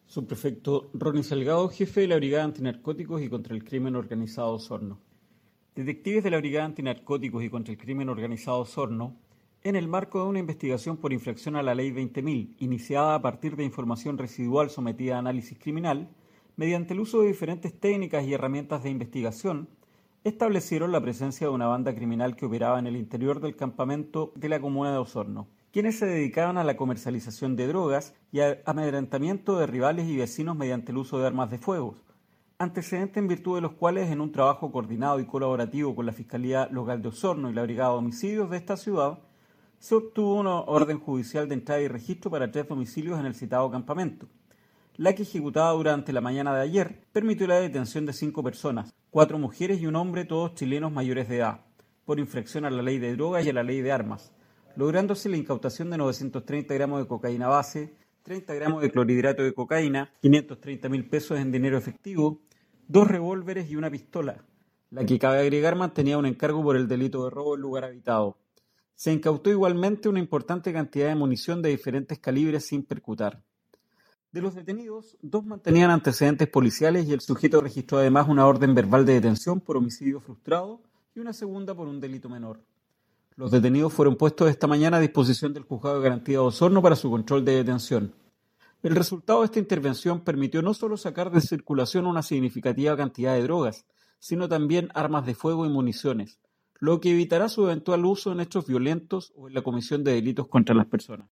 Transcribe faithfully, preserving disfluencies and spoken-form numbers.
Subprefecto Ronnie Salgado, jefe de la Brigada Antinarcóticos y contra el Crimen Organizado Osorno. Detectives de la Brigada Antinarcóticos y contra el Crimen Organizado Osorno, en el marco de una investigación por infracción a la Ley veinte mil, iniciada a partir de información residual sometida a análisis criminal, mediante el uso de diferentes técnicas y herramientas de investigación, establecieron la presencia de una banda criminal que operaba en el interior del campamento de la comuna de Osorno, quienes se dedicaban a la comercialización de drogas y al amedrentamiento de rivales y vecinos mediante el uso de armas de fuego, antecedentes en virtud de los cuales, en un trabajo coordinado y colaborativo con la Fiscalía Local de Osorno y la Brigada de Homicidios de esta ciudad, se obtuvo una orden judicial de entrada y registro para tres domicilios en el citado campamento, la que, ejecutada durante la mañana de ayer, permitió la detención de cinco personas, cuatro mujeres y un hombre, todos chilenos mayores de edad, por infracción a la ley de drogas y a la ley de armas, lográndose la incautación de novecientos treinta gramos de cocaína base, treinta gramos de clorhidrato de cocaína, quinientos treinta mil pesos en dinero efectivo, dos revólveres y una pistola, la que, cabe agregar, mantenía un encargo por el delito de robo en lugar habitado. Se incautó igualmente una importante cantidad de munición de diferentes calibres sin percutar. De los detenidos, dos mantenían antecedentes policiales y el sujeto registró además una orden verbal de detención por homicidio frustrado y una segunda por un delito menor. Los detenidos fueron puestos esta mañana a disposición del Juzgado de Garantía de Osorno para su control de detención. El resultado de esta intervención permitió no solo sacar de circulación una significativa cantidad de drogas, sino también armas de fuego y municiones, lo que evitará su eventual uso en hechos violentos o en la comisión de delitos contra las personas.